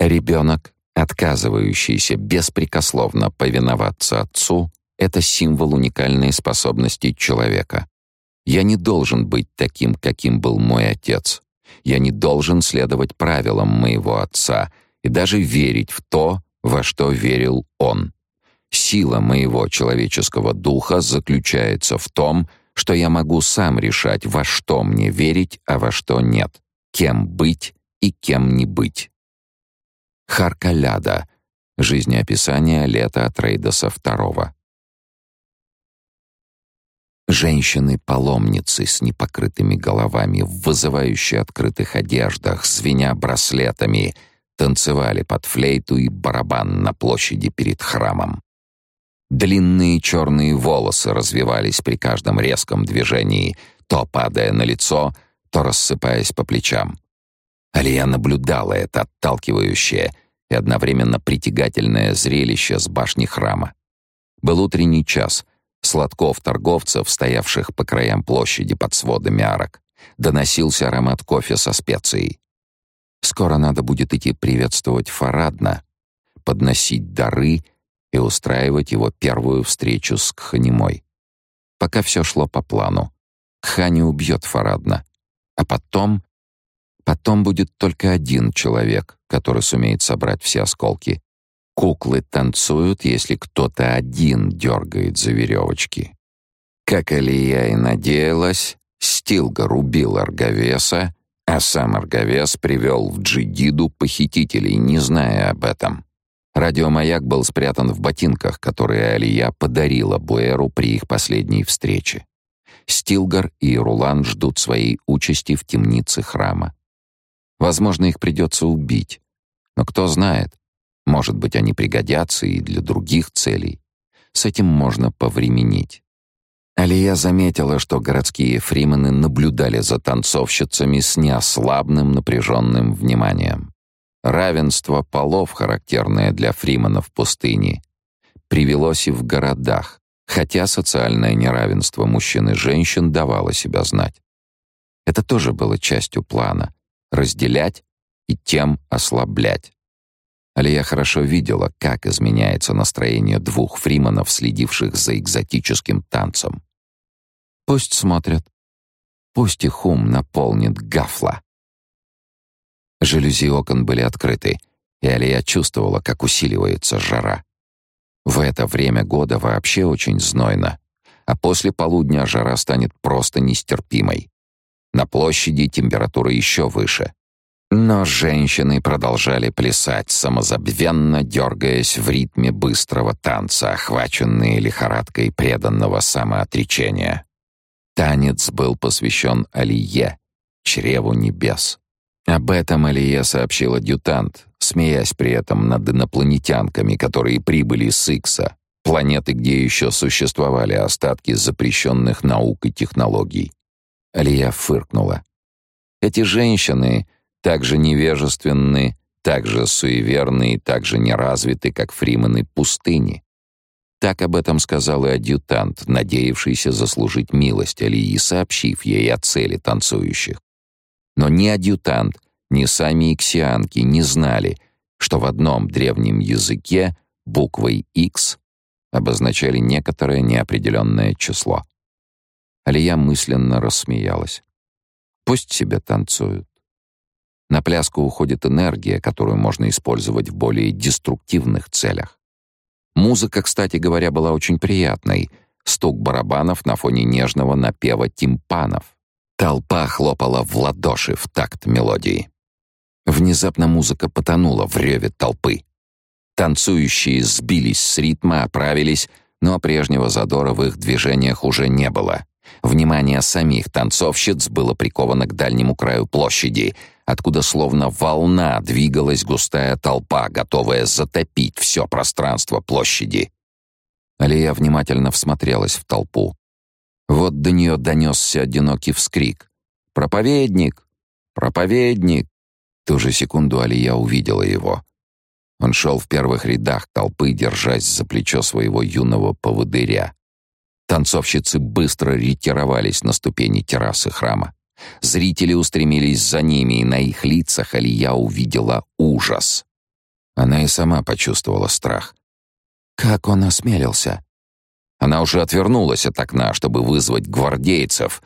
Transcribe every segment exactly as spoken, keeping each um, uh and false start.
Ребенок, отказывающийся беспрекословно повиноваться отцу, это символ уникальной способности человека. Я не должен быть таким, каким был мой отец. Я не должен следовать правилам моего отца и даже верить в то, во что верил он. Сила моего человеческого духа заключается в том, что я могу сам решать, во что мне верить, а во что нет, кем быть и кем не быть. Харкаляда. Жизнеописание Лета Атрейдеса второго. Женщины-паломницы с непокрытыми головами, в вызывающе открытых одеждах, звеня браслетами, танцевали под флейту и барабан на площади перед храмом. Длинные черные волосы развивались при каждом резком движении, то падая на лицо, то рассыпаясь по плечам. Алия наблюдала это отталкивающее и одновременно притягательное зрелище с башни храма. Был утренний час. С лотков торговцев, стоявших по краям площади под сводами арок, доносился аромат кофе со специей. Скоро надо будет идти приветствовать Фарадна, подносить дары и устраивать его первую встречу с Кханимой. Пока все шло по плану. Кхани убьет Фарадна, а потом... Потом будет только один человек, который сумеет собрать все осколки. Куклы танцуют, если кто-то один дергает за веревочки. Как Алия и надеялась, Стилгар убил Аргавеса, а сам Аргавес привел в Джидиду похитителей, не зная об этом. Радиомаяк был спрятан в ботинках, которые Алия подарила Буэру при их последней встрече. Стилгар и Рулан ждут своей участи в темнице храма. Возможно, их придется убить, но кто знает, может быть, они пригодятся и для других целей. С этим можно повременить. Алия заметила, что городские фримены наблюдали за танцовщицами с неослабным напряженным вниманием. Равенство полов, характерное для фрименов пустыни, привелось и в городах, хотя социальное неравенство мужчин и женщин давало себя знать. Это тоже было частью плана — разделять и тем ослаблять. Алия хорошо видела, как изменяется настроение двух фриманов, следивших за экзотическим танцем. Пусть смотрят. Пусть их ум наполнит гафла. Жалюзи окон были открыты, и Алия чувствовала, как усиливается жара. В это время года вообще очень знойно, а после полудня жара станет просто нестерпимой. На площади температура еще выше. Но женщины продолжали плясать, самозабвенно дергаясь в ритме быстрого танца, охваченные лихорадкой преданного самоотречения. Танец был посвящен Алие, чреву небес. Об этом Алие сообщил адъютант, смеясь при этом над инопланетянками, которые прибыли с Икса, планеты, где еще существовали остатки запрещенных наук и технологий. Алия фыркнула. Эти женщины так же невежественны, так же суеверны и так же неразвиты, как фримены пустыни. Так об этом сказал и адъютант, надеявшийся заслужить милость Алии, сообщив ей о цели танцующих. Но ни адъютант, ни сами иксианки не знали, что в одном древнем языке буквой X обозначали некоторое неопределенное число. Алия мысленно рассмеялась. Пусть себе танцуют. На пляску уходит энергия, которую можно использовать в более деструктивных целях. Музыка, кстати говоря, была очень приятной. Стук барабанов на фоне нежного напева тимпанов. Толпа хлопала в ладоши в такт мелодии. Внезапно музыка потонула в реве толпы. Танцующие сбились с ритма, оправились, но прежнего задора в их движениях уже не было. Внимание самих танцовщиц было приковано к дальнему краю площади, откуда словно волна двигалась густая толпа, готовая затопить все пространство площади. Алия внимательно всмотрелась в толпу. Вот до нее донесся одинокий вскрик. «Проповедник! Проповедник!» В ту же секунду Алия увидела его. Он шел в первых рядах толпы, держась за плечо своего юного поводыря. Танцовщицы быстро ретировались на ступени террасы храма. Зрители устремились за ними, и на их лицах Алия увидела ужас. Она и сама почувствовала страх. Как он осмелился? Она уже отвернулась от окна, чтобы вызвать гвардейцев,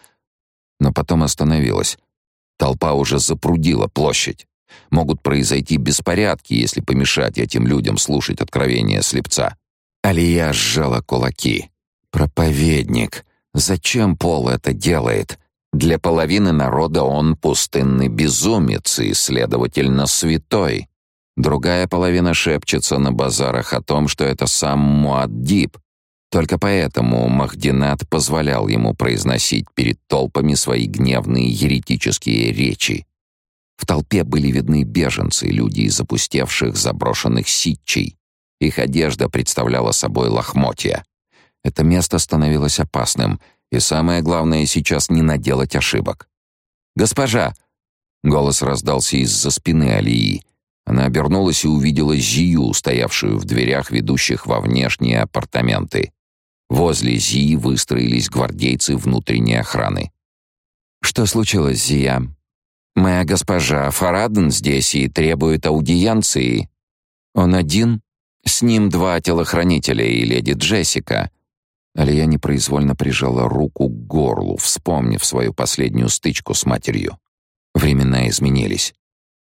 но потом остановилась. Толпа уже запрудила площадь. Могут произойти беспорядки, если помешать этим людям слушать откровения слепца. Алия сжала кулаки. Проповедник. Зачем Пол это делает? Для половины народа он пустынный безумец и, следовательно, святой. Другая половина шепчется на базарах о том, что это сам Муаддиб. Только поэтому Махдинат позволял ему произносить перед толпами свои гневные еретические речи. В толпе были видны беженцы, люди из опустевших заброшенных ситчей. Их одежда представляла собой лохмотья. Это место становилось опасным, и самое главное сейчас не наделать ошибок. «Госпожа!» — голос раздался из-за спины Алии. Она обернулась и увидела Зию, стоявшую в дверях, ведущих во внешние апартаменты. Возле Зии выстроились гвардейцы внутренней охраны. «Что случилось, Зия?» «Моя госпожа, Фараден здесь и требует аудиенции». «Он один?» «С ним два телохранителя и леди Джессика». Алия непроизвольно прижала руку к горлу, вспомнив свою последнюю стычку с матерью. Времена изменились.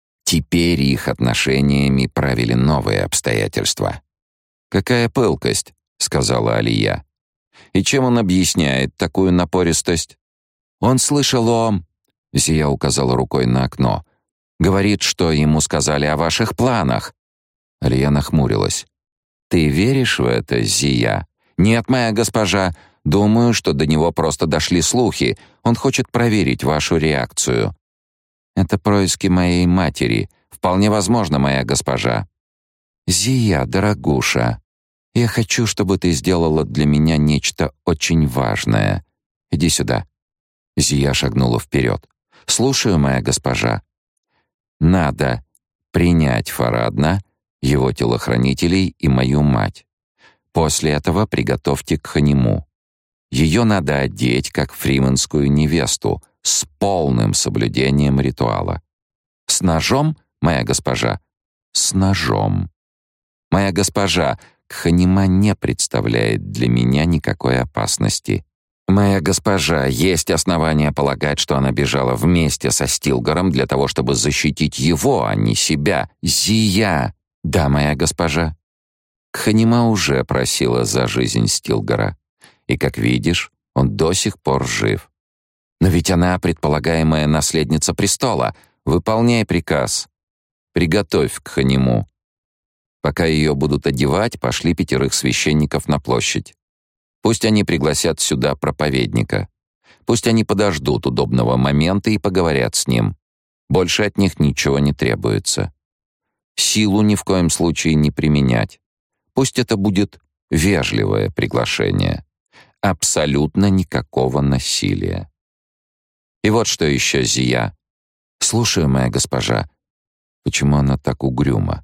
Теперь их отношениями правили новые обстоятельства. «Какая пылкость», — сказала Алия. «И чем он объясняет такую напористость?» «Он слышал о...» — Зия указала рукой на окно. «Говорит, что ему сказали о ваших планах». Алия нахмурилась. «Ты веришь в это, Зия?» «Нет, моя госпожа. Думаю, что до него просто дошли слухи. Он хочет проверить вашу реакцию». «Это происки моей матери. Вполне возможно, моя госпожа». «Зия, дорогуша, я хочу, чтобы ты сделала для меня нечто очень важное. Иди сюда». Зия шагнула вперед. «Слушаю, моя госпожа». «Надо принять Фарадна, его телохранителей и мою мать. После этого приготовьте к ханиму. Ее надо одеть как фриманскую невесту с полным соблюдением ритуала. С ножом, моя госпожа? С ножом. Моя госпожа, Кханима не представляет для меня никакой опасности. Моя госпожа, есть основания полагать, что она бежала вместе со Стилгаром для того, чтобы защитить его, а не себя. Зия! Да, моя госпожа. Кханима уже просила за жизнь Стилгара, и, как видишь, он до сих пор жив. Но ведь она предполагаемая наследница престола. Выполняй приказ. Приготовь Кханиму. Пока ее будут одевать, пошли пятерых священников на площадь. Пусть они пригласят сюда проповедника. Пусть они подождут удобного момента и поговорят с ним. Больше от них ничего не требуется. Силу ни в коем случае не применять. Пусть это будет вежливое приглашение. Абсолютно никакого насилия. И вот что еще, Зия. Слушаю, моя госпожа. Почему она так угрюма?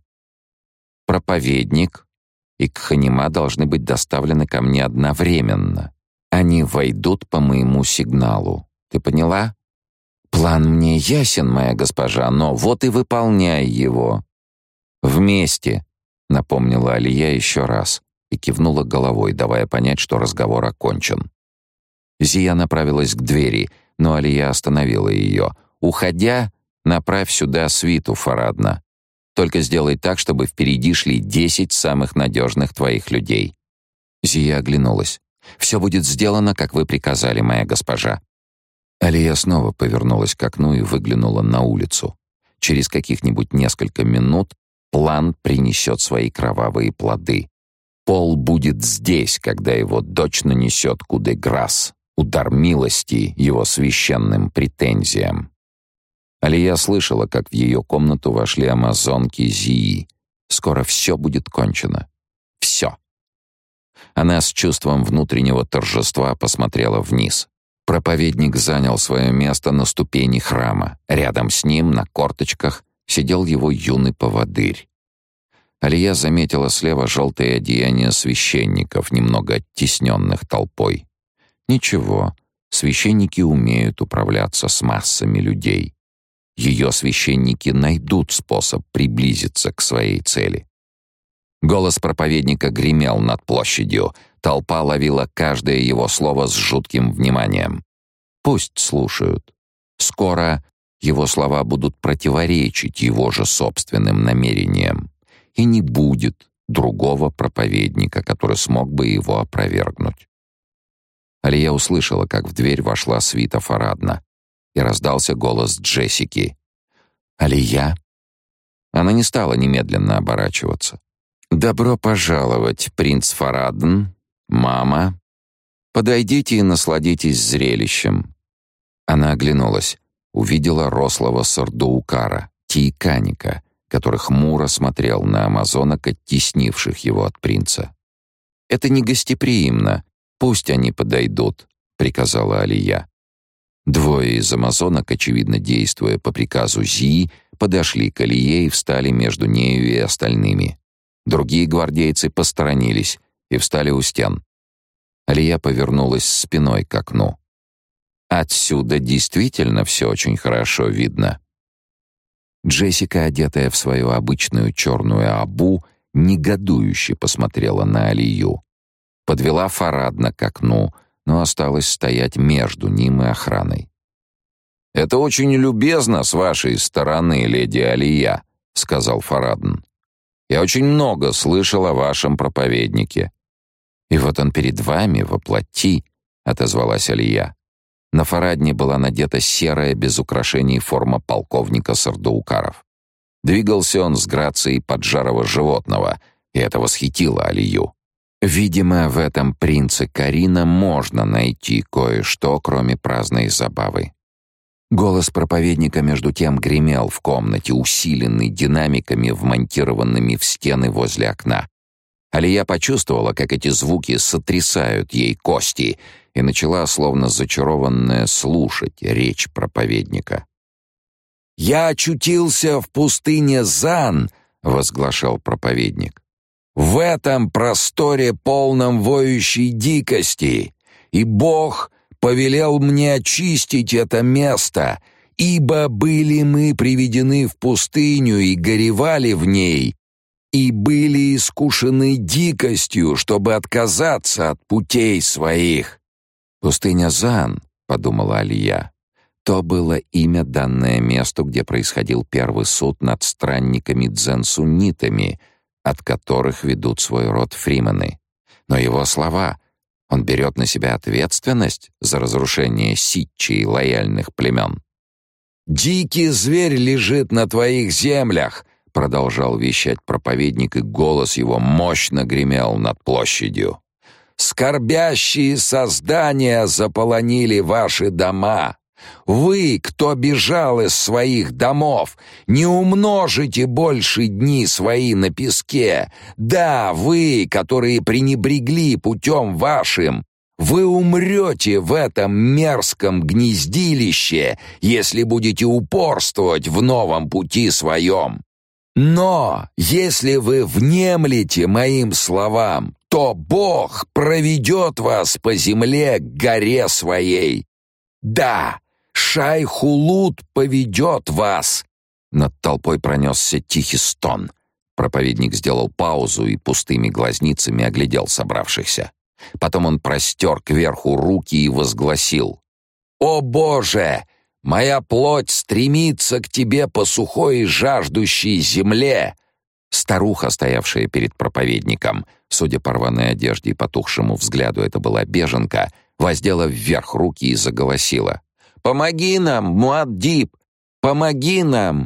Проповедник и Кханима должны быть доставлены ко мне одновременно. Они войдут по моему сигналу. Ты поняла? План мне ясен, моя госпожа, но вот и выполняй его. Вместе, напомнила Алия еще раз и кивнула головой, давая понять, что разговор окончен. Зия направилась к двери, но Алия остановила ее. Уходя, направь сюда свиту Фарадна. Только сделай так, чтобы впереди шли десять самых надежных твоих людей. Зия оглянулась. Все будет сделано, как вы приказали, моя госпожа. Алия снова повернулась к окну и выглянула на улицу. Через каких-нибудь несколько минут план принесет свои кровавые плоды. Пол будет здесь, когда его дочь нанесет кудеграс, удар милости его священным претензиям. Алия слышала, как в ее комнату вошли амазонки Зии. Скоро все будет кончено. Все. Она с чувством внутреннего торжества посмотрела вниз. Проповедник занял свое место на ступени храма. Рядом с ним, на корточках, сидел его юный поводырь. Алия заметила слева желтое одеяние священников, немного оттесненных толпой. Ничего, священники умеют управляться с массами людей. Ее священники найдут способ приблизиться к своей цели. Голос проповедника гремел над площадью. Толпа ловила каждое его слово с жутким вниманием. Пусть слушают. Скоро его слова будут противоречить его же собственным намерениям, и не будет другого проповедника, который смог бы его опровергнуть. Алия услышала, как в дверь вошла свита Фарадна, и раздался голос Джессики. «Алия?» Она не стала немедленно оборачиваться. «Добро пожаловать, принц Фарадн, мама. Подойдите и насладитесь зрелищем». Она оглянулась, увидела рослого сардоукара, Тииканика, который хмуро смотрел на амазонок, оттеснивших его от принца. «Это не гостеприимно. Пусть они подойдут», — приказала Алия. Двое из амазонок, очевидно действуя по приказу Зии, подошли к Алие и встали между нею и остальными. Другие гвардейцы посторонились и встали у стен. Алия повернулась спиной к окну. Отсюда действительно все очень хорошо видно. Джессика, одетая в свою обычную черную абу, негодующе посмотрела на Алию. Подвела Фарадна к окну, но осталась стоять между ним и охраной. «Это очень любезно с вашей стороны, леди Алия», — сказал Фарадн. «Я очень много слышал о вашем проповеднике». «И вот он перед вами воплоти», — отозвалась Алия. На Фарадне была надета серая, без украшений форма полковника сардоукаров. Двигался он с грацией поджарого животного, и это восхитило Алию. Видимо, в этом принце Карина можно найти кое-что, кроме праздной забавы. Голос проповедника между тем гремел в комнате, усиленный динамиками, вмонтированными в стены возле окна. Алия почувствовала, как эти звуки сотрясают ей кости, и начала, словно зачарованная, слушать речь проповедника. «Я очутился в пустыне Зан», — возглашал проповедник. «В этом просторе, полном воющей дикости, и Бог повелел мне очистить это место, ибо были мы приведены в пустыню и горевали в ней, и были искушены дикостью, чтобы отказаться от путей своих». «Пустыня Зан», — подумала Алия, — то было имя, данное месту, где происходил первый суд над странниками дзен-суннитами, от которых ведут свой род фримены. Но его слова: он берет на себя ответственность за разрушение ситчи и лояльных племен. «Дикий зверь лежит на твоих землях», — продолжал вещать проповедник, и голос его мощно гремел над площадью. «Скорбящие создания заполонили ваши дома. Вы, кто бежал из своих домов, не умножите больше дни свои на песке. Да, вы, которые пренебрегли путем вашим, вы умрете в этом мерзком гнездилище, если будете упорствовать в новом пути своем. Но если вы внемлете моим словам, то Бог проведет вас по земле к горе своей. Да, Шай-Хулут поведет вас». Над толпой пронесся тихий стон. Проповедник сделал паузу и пустыми глазницами оглядел собравшихся. Потом он простер кверху руки и возгласил: «О Боже! Моя плоть стремится к тебе по сухой и жаждущей земле». Старуха, стоявшая перед проповедником, судя по рваной одежде и потухшему взгляду, это была беженка, воздела вверх руки и заголосила: «Помоги нам, Муаддиб! Помоги нам!»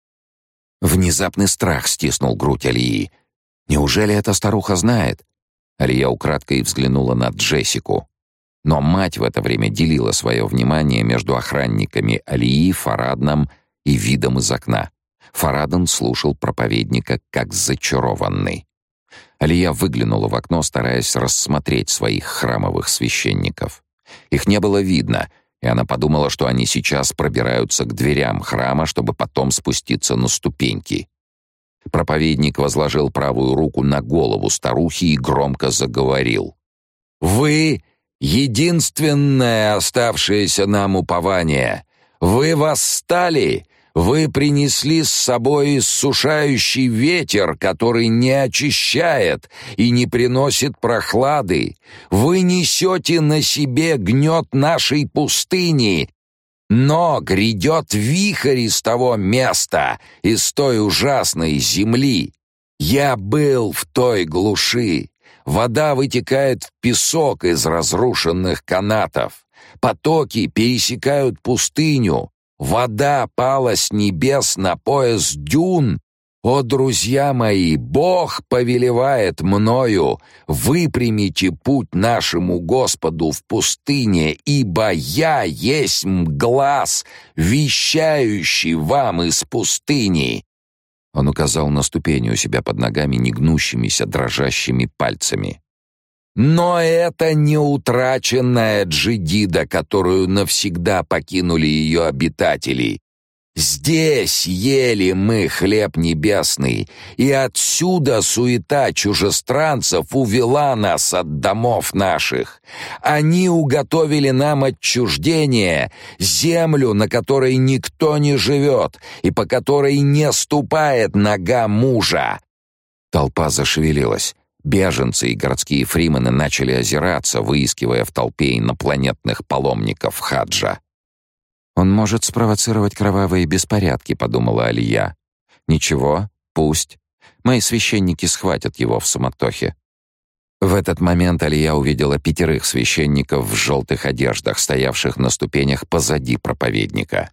Внезапный страх стиснул грудь Алии. Неужели эта старуха знает? Алия украдкой взглянула на Джессику. Но мать в это время делила свое внимание между охранниками Алии, Фарадном и видом из окна. Фарадн слушал проповедника как зачарованный. Алия выглянула в окно, стараясь рассмотреть своих храмовых священников. Их не было видно, и она подумала, что они сейчас пробираются к дверям храма, чтобы потом спуститься на ступеньки. Проповедник возложил правую руку на голову старухи и громко заговорил: «Вы — единственное оставшееся нам упование. Вы восстали, Вы принесли с собой иссушающий ветер, который не очищает и не приносит прохлады. Вы несете на себе гнет нашей пустыни, но грядет вихрь из того места, из той ужасной земли. Я был в той глуши. Вода вытекает в песок из разрушенных канатов. Потоки пересекают пустыню. Вода пала с небес на пояс дюн. О, друзья мои, Бог повелевает мною: выпрямите путь нашему Господу в пустыне, ибо я есть глас, вещающий вам из пустыни. Он указал на ступени у себя под ногами негнущимися дрожащими пальцами. Но это не утраченная Джидида, которую навсегда покинули ее обитатели. Здесь ели мы хлеб небесный, и отсюда суета чужестранцев увела нас от домов наших. Они уготовили нам отчуждение, землю, на которой никто не живет и по которой не ступает нога мужа. Толпа зашевелилась. Беженцы и городские фримены начали озираться, выискивая в толпе инопланетных паломников хаджа. «Он может спровоцировать кровавые беспорядки», — подумала Алия. «Ничего, пусть. Мои священники схватят его в суматохе». В этот момент Алия увидела пятерых священников в желтых одеждах, стоявших на ступенях позади проповедника.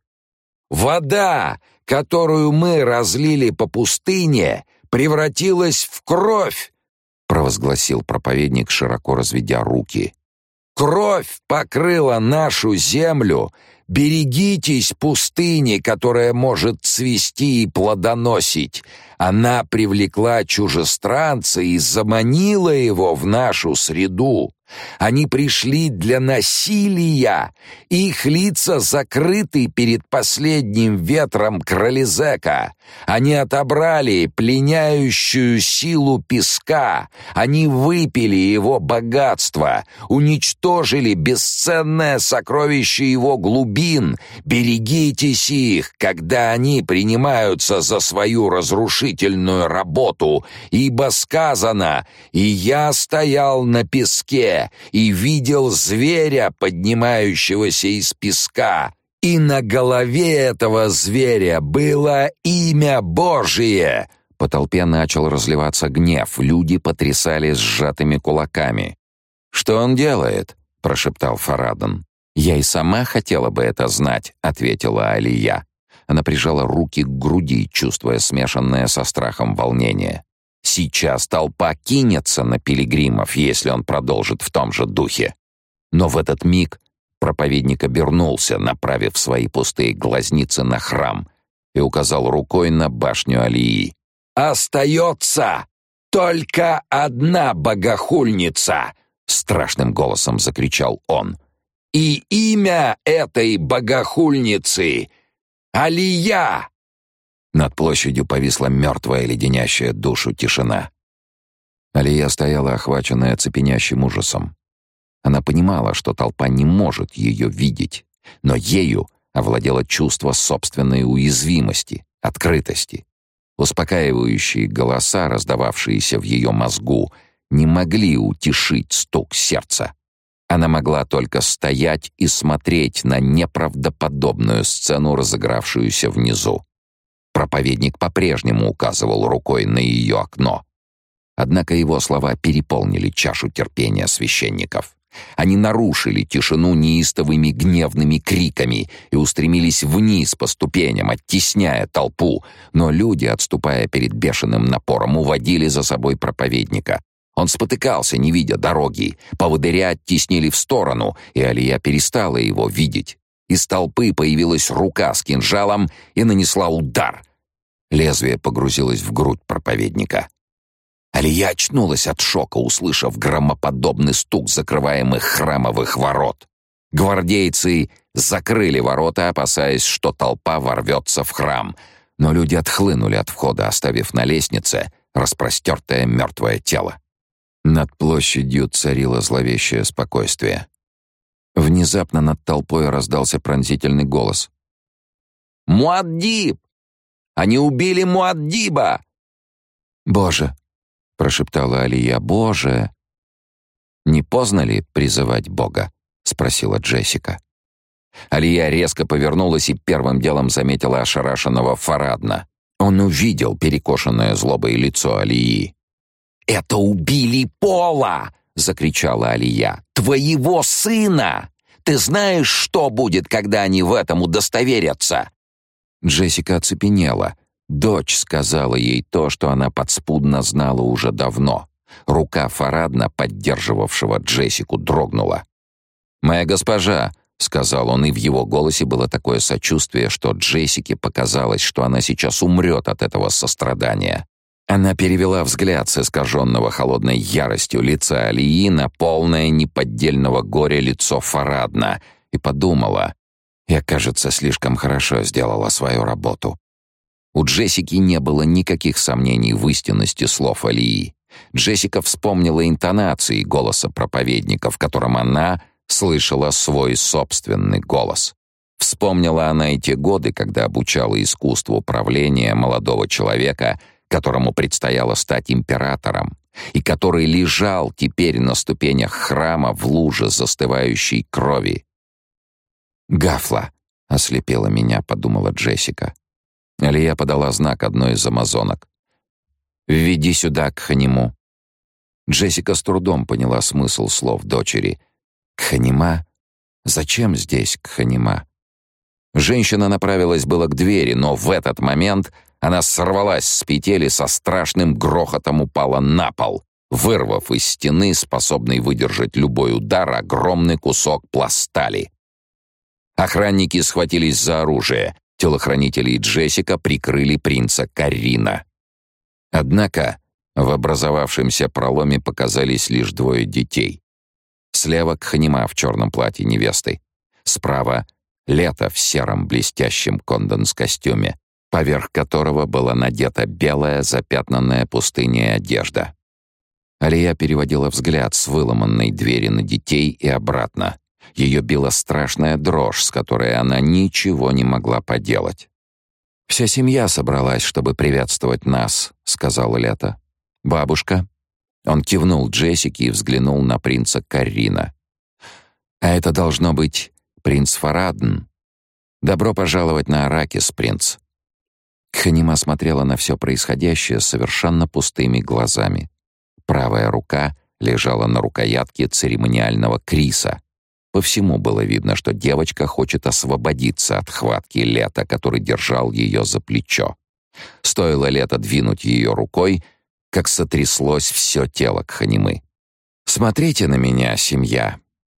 «Вода, которую мы разлили по пустыне, превратилась в кровь!» — провозгласил проповедник, широко разведя руки. «Кровь покрыла нашу землю. Берегитесь пустыни, которая может цвести и плодоносить. Она привлекла чужестранца и заманила его в нашу среду. Они пришли для насилия. Их лица закрыты перед последним ветром Крализека. Они отобрали пленяющую силу песка. Они выпили его богатство, уничтожили бесценное сокровище его глубин. Берегитесь их, когда они принимаются за свою разрушительную работу, ибо сказано: «И я стоял на песке и видел зверя, поднимающегося из песка, и на голове этого зверя было имя Божие». По толпе начал разливаться гнев, люди потрясали сжатыми кулаками. «Что он делает?» — прошептал Фарадон. «Я и сама хотела бы это знать», — ответила Алия. Она прижала руки к груди, чувствуя смешанное со страхом волнение. Сейчас толпа кинется на пилигримов, если он продолжит в том же духе. Но в этот миг проповедник обернулся, направив свои пустые глазницы на храм, и указал рукой на башню Алии. «Остается только одна богохульница!» — страшным голосом закричал он. «И имя этой богохульницы — Алия!» Над площадью повисла мертвая, леденящая душу тишина. Алия стояла, охваченная цепенящим ужасом. Она понимала, что толпа не может ее видеть, но ею овладело чувство собственной уязвимости, открытости. Успокаивающие голоса, раздававшиеся в ее мозгу, не могли утешить стук сердца. Она могла только стоять и смотреть на неправдоподобную сцену, разыгравшуюся внизу. Проповедник по-прежнему указывал рукой на ее окно. Однако его слова переполнили чашу терпения священников. Они нарушили тишину неистовыми гневными криками и устремились вниз по ступеням, оттесняя толпу, но люди, отступая перед бешеным напором, уводили за собой проповедника. Он спотыкался, не видя дороги, поводыря оттеснили в сторону, и Алия перестала его видеть. Из толпы появилась рука с кинжалом и нанесла удар. Лезвие погрузилось в грудь проповедника. Алия очнулась от шока, услышав громоподобный стук закрываемых храмовых ворот. Гвардейцы закрыли ворота, опасаясь, что толпа ворвется в храм, но люди отхлынули от входа, оставив на лестнице распростертое мертвое тело. Над площадью царило зловещее спокойствие. Внезапно над толпой раздался пронзительный голос. Муаддиб! Они убили Муаддиба!» «Боже!» — прошептала Алия. «Боже!» «Не поздно ли призывать Бога?» — спросила Джессика. Алия резко повернулась и первым делом заметила ошарашенного Фарадна. Он увидел перекошенное злобой лицо Алии. «Это убили Пола!» — закричала Алия. «Твоего сына! Ты знаешь, что будет, когда они в этом удостоверятся?» Джессика оцепенела. Дочь сказала ей то, что она подспудно знала уже давно. Рука Фарадна, поддерживавшего Джессику, дрогнула. «Моя госпожа», — сказал он, и в его голосе было такое сочувствие, что Джессике показалось, что она сейчас умрет от этого сострадания. Она перевела взгляд с искаженного холодной яростью лица Алии на полное неподдельного горя лицо Фарадна и подумала: «Я, кажется, слишком хорошо сделала свою работу». У Джессики не было никаких сомнений в истинности слов Алии. Джессика вспомнила интонации голоса проповедника, в котором она слышала свой собственный голос. Вспомнила она и те годы, когда обучала искусству правления молодого человека, которому предстояло стать императором, и который лежал теперь на ступенях храма в луже застывающей крови. «Гафла!» — ослепила меня, — подумала Джессика. Алия подала знак одной из амазонок. «Введи сюда Кханиму». Джессика с трудом поняла смысл слов дочери. «Кханима? Зачем здесь Кханима?» Женщина направилась было к двери, но в этот момент она сорвалась с петель и со страшным грохотом упала на пол, вырвав из стены, способный выдержать любой удар, огромный кусок пластали. Охранники схватились за оружие. Телохранители и Джессика прикрыли принца Каррина. Однако в образовавшемся проломе показались лишь двое детей. Слева Кханима в черном платье невесты. Справа Лето в сером блестящем конденс-костюме, поверх которого была надета белая запятнанная пустыней одежда. Алия переводила взгляд с выломанной двери на детей и обратно. Ее била страшная дрожь, с которой она ничего не могла поделать. «Вся семья собралась, чтобы приветствовать нас», — сказала Лето. «Бабушка?» Он кивнул Джессике и взглянул на принца Каррина. «А это должно быть принц Фарадн. Добро пожаловать на Аракис, принц». Кханима смотрела на все происходящее совершенно пустыми глазами. Правая рука лежала на рукоятке церемониального криса. По всему было видно, что девочка хочет освободиться от хватки Лета, который держал ее за плечо. Стоило Лето двинуть ее рукой, как сотряслось все тело Кханимы. «Смотрите на меня, семья.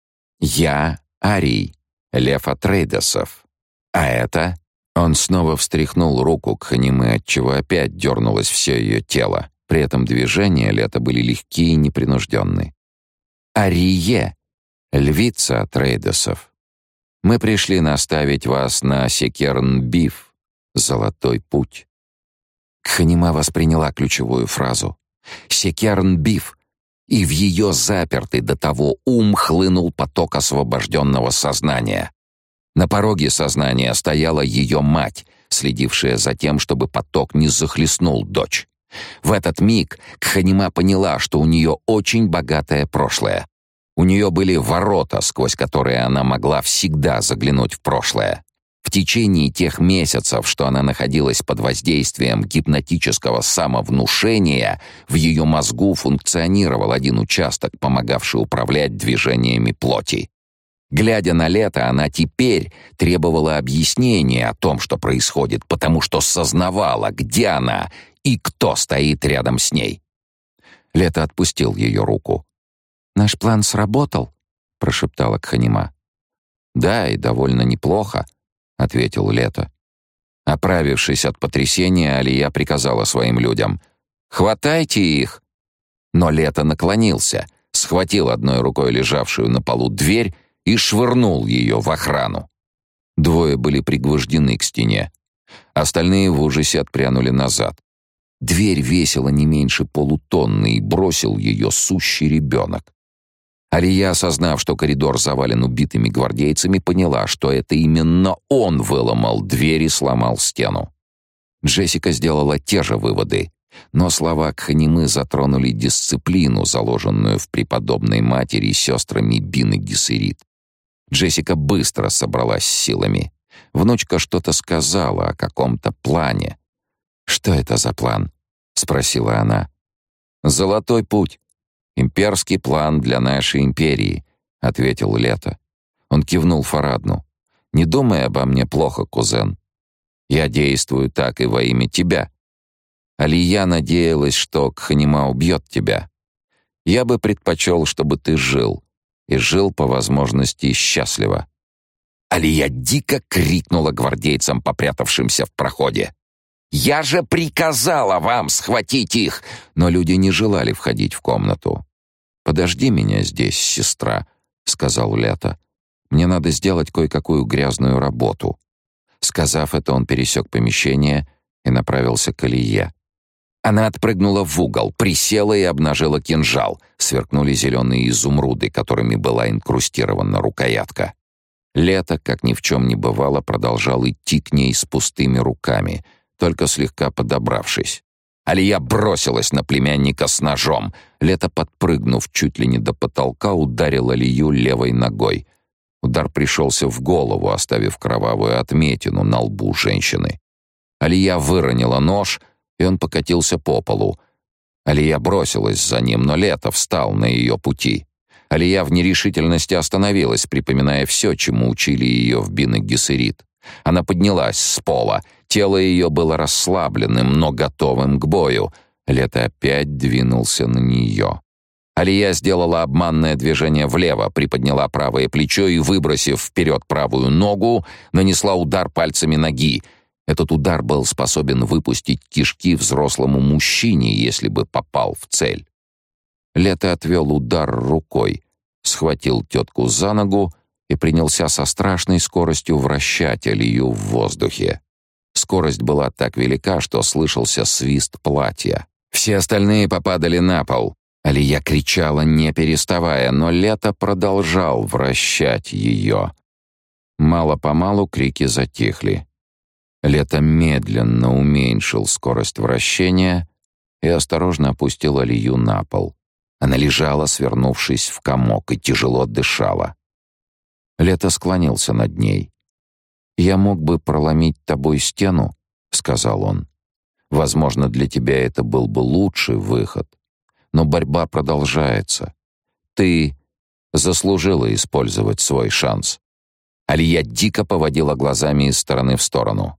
Я Арий, лев Атрейдесов. А это...» Он снова встряхнул руку Кханимы, отчего опять дернулось все ее тело. При этом движения Лета были легкие и непринужденные. «Арие, львица Атрейдесов. Мы пришли наставить вас на Секерн-Биф, золотой путь». Кханима восприняла ключевую фразу. «Секерн-Биф», и в ее запертый до того ум хлынул поток освобожденного сознания. На пороге сознания стояла ее мать, следившая за тем, чтобы поток не захлестнул дочь. В этот миг Кханима поняла, что у нее очень богатое прошлое. У нее были ворота, сквозь которые она могла всегда заглянуть в прошлое. В течение тех месяцев, что она находилась под воздействием гипнотического самовнушения, в ее мозгу функционировал один участок, помогавший управлять движениями плоти. Глядя на Лето, она теперь требовала объяснения о том, что происходит, потому что сознавала, где она и кто стоит рядом с ней. Лето отпустил ее руку. «Наш план сработал», — прошептала Кханима. «Да, и довольно неплохо», — ответил Лето. Оправившись от потрясения, Алия приказала своим людям: «Хватайте их!» Но Лето наклонился, схватил одной рукой лежавшую на полу дверь и швырнул ее в охрану. Двое были пригвождены к стене. Остальные в ужасе отпрянули назад. Дверь весила не меньше полутонны, и бросил ее сущий ребенок. Алия, осознав, что коридор завален убитыми гвардейцами, поняла, что это именно он выломал дверь и сломал стену. Джессика сделала те же выводы, но слова Кханимы затронули дисциплину, заложенную в преподобной матери и сестрами Бин и Гессерит. Джессика быстро собралась с силами. Внучка что-то сказала о каком-то плане. «Что это за план?» — спросила она. «Золотой путь. Имперский план для нашей империи», — ответил Лето. Он кивнул Фарадну. «Не думай обо мне плохо, кузен. Я действую так и во имя тебя. Алия надеялась, что Кханима убьет тебя. Я бы предпочел, чтобы ты жил, и жил по возможности счастливо». Алия дико крикнула гвардейцам, попрятавшимся в проходе. «Я же приказала вам схватить их!» Но люди не желали входить в комнату. «Подожди меня здесь, сестра», — сказал Лето. «Мне надо сделать кое-какую грязную работу». Сказав это, он пересек помещение и направился к Алие. Она отпрыгнула в угол, присела и обнажила кинжал. Сверкнули зеленые изумруды, которыми была инкрустирована рукоятка. Лето, как ни в чем не бывало, продолжал идти к ней с пустыми руками, только слегка подобравшись. Алия бросилась на племянника с ножом. Лето, подпрыгнув чуть ли не до потолка, ударил Алию левой ногой. Удар пришелся в голову, оставив кровавую отметину на лбу женщины. Алия выронила нож, и он покатился по полу. Алия бросилась за ним, но Лето встал на ее пути. Алия в нерешительности остановилась, припоминая все, чему учили ее в Бин и Гессерит. Она поднялась с пола. Тело ее было расслабленным, но готовым к бою. Лето опять двинулся на нее. Алия сделала обманное движение влево, приподняла правое плечо и, выбросив вперед правую ногу, нанесла удар пальцами ноги. Этот удар был способен выпустить кишки взрослому мужчине, если бы попал в цель. Лето отвел удар рукой, схватил тетку за ногу и принялся со страшной скоростью вращать Алию в воздухе. Скорость была так велика, что слышался свист платья. Все остальные попадали на пол. Алия кричала, не переставая, но Лето продолжал вращать ее. Мало-помалу крики затихли. Лето медленно уменьшил скорость вращения и осторожно опустил Алию на пол. Она лежала, свернувшись в комок, и тяжело дышала. Лето склонился над ней. «Я мог бы проломить тобой стену», — сказал он. «Возможно, для тебя это был бы лучший выход. Но борьба продолжается. Ты заслужила использовать свой шанс». Алия дико поводила глазами из стороны в сторону.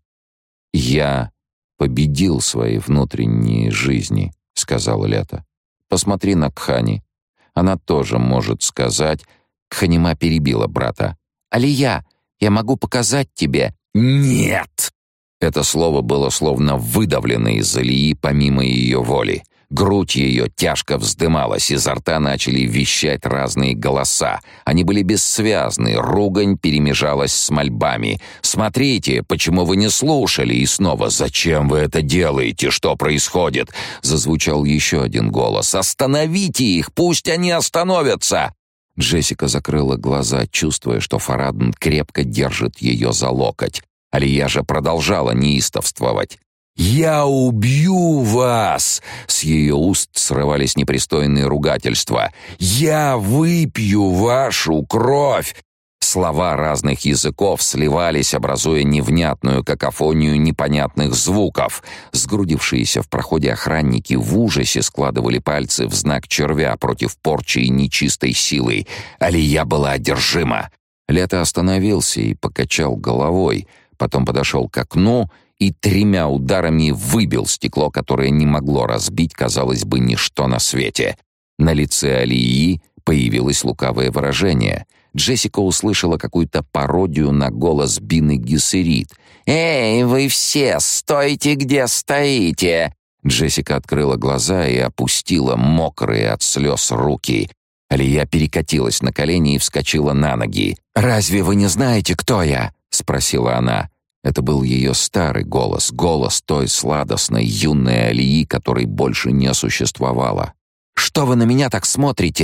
«Я победил свои внутренние жизни», — сказал Лето. «Посмотри на Кхани. Она тоже может сказать...» Кханима перебила брата. «Алия, я могу показать тебе». «Нет!» Это слово было словно выдавлено из Алии помимо ее воли. Грудь ее тяжко вздымалась, изо рта начали вещать разные голоса. Они были бессвязны, ругань перемежалась с мольбами. «Смотрите, почему вы не слушали?» И снова «Зачем вы это делаете? Что происходит?» Зазвучал еще один голос. «Остановите их! Пусть они остановятся!» Джессика закрыла глаза, чувствуя, что Фарадн крепко держит ее за локоть. Алия же продолжала неистовствовать. «Я убью вас!» С ее уст срывались непристойные ругательства. «Я выпью вашу кровь!» Слова разных языков сливались, образуя невнятную какофонию непонятных звуков. Сгрудившиеся в проходе охранники в ужасе складывали пальцы в знак червя против порчи и нечистой силы. Алия была одержима. Лето остановился и покачал головой, потом подошел к окну и тремя ударами выбил стекло, которое не могло разбить, казалось бы, ничто на свете. На лице Алии появилось лукавое выражение. Джессика услышала какую-то пародию на голос Бин и Гессерит. «Эй, вы все, стойте, где стоите!» Джессика открыла глаза и опустила мокрые от слез руки. Алия перекатилась на колени и вскочила на ноги. «Разве вы не знаете, кто я?» — спросила она. Это был ее старый голос, голос той сладостной юной Алии, которой больше не существовало. «Что вы на меня так смотрите?»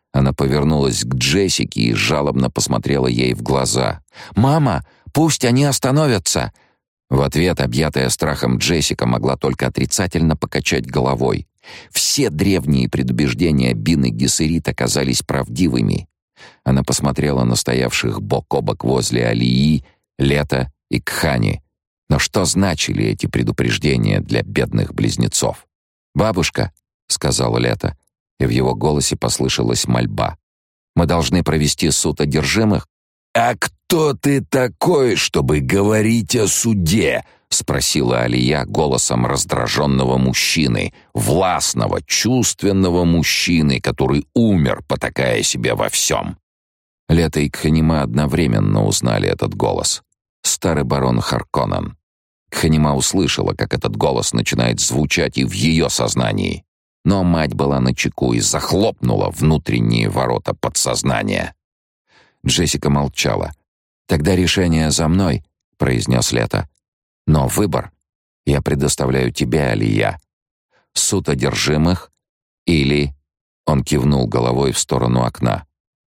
Она повернулась к Джессике и жалобно посмотрела ей в глаза. «Мама, пусть они остановятся!» В ответ, объятая страхом, Джессика могла только отрицательно покачать головой. Все древние предубеждения Бины Гессерит оказались правдивыми. Она посмотрела на стоявших бок о бок возле Алии, Лето и Кхани. Но что значили эти предупреждения для бедных близнецов? «Бабушка», — сказала Лето, и в его голосе послышалась мольба. «Мы должны провести суд одержимых?» «А кто ты такой, чтобы говорить о суде?» — спросила Алия голосом раздраженного мужчины, властного, чувственного мужчины, который умер, потакая себе во всем. Лето и Кханима одновременно узнали этот голос. Старый барон Харконнен. Кханима услышала, как этот голос начинает звучать и в ее сознании. Но мать была начеку и захлопнула внутренние ворота подсознания. Джессика молчала. «Тогда решение за мной», — произнес Лето. «Но выбор я предоставляю тебе, Алия. Суд одержимых или...» Он кивнул головой в сторону окна.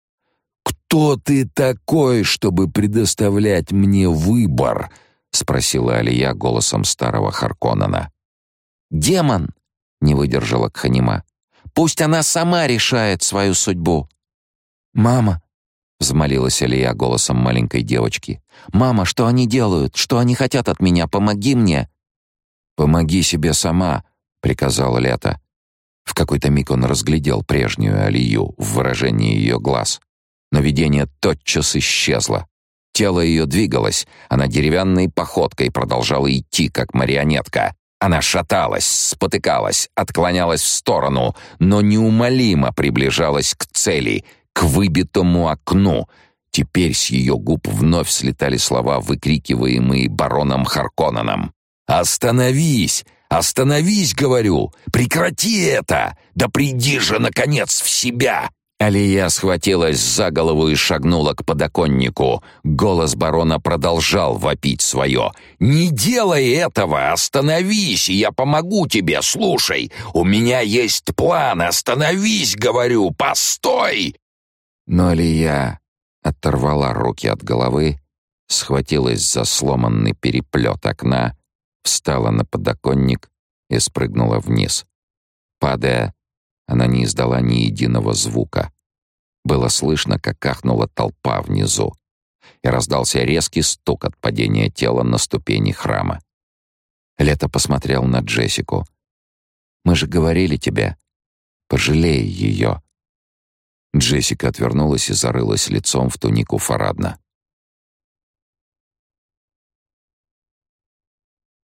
«Кто ты такой, чтобы предоставлять мне выбор?» — спросила Алия голосом старого Харконнена. «Демон!» — не выдержала Кханима. «Пусть она сама решает свою судьбу». «Мама!» — взмолилась Алия голосом маленькой девочки. «Мама, что они делают? Что они хотят от меня? Помоги мне!» «Помоги себе сама!» — приказала Лето. В какой-то миг он разглядел прежнюю Алию в выражении ее глаз. Но видение тотчас исчезло. Тело ее двигалось, она деревянной походкой продолжала идти, как марионетка. Она шаталась, спотыкалась, отклонялась в сторону, но неумолимо приближалась к цели, к выбитому окну. Теперь с ее губ вновь слетали слова, выкрикиваемые бароном Харконненом. «Остановись! Остановись, говорю! Прекрати это! Да приди же, наконец, в себя!» Алия схватилась за голову и шагнула к подоконнику. Голос барона продолжал вопить свое. «Не делай этого! Остановись, и я помогу тебе! Слушай! У меня есть план! Остановись, говорю! Постой!» Но Алия оторвала руки от головы, схватилась за сломанный переплет окна, встала на подоконник и спрыгнула вниз. Падая, она не издала ни единого звука. Было слышно, как ахнула толпа внизу, и раздался резкий стук от падения тела на ступени храма. Лето посмотрел на Джессику. «Мы же говорили тебе, пожалей ее». Джессика отвернулась и зарылась лицом в тунику Фарадна.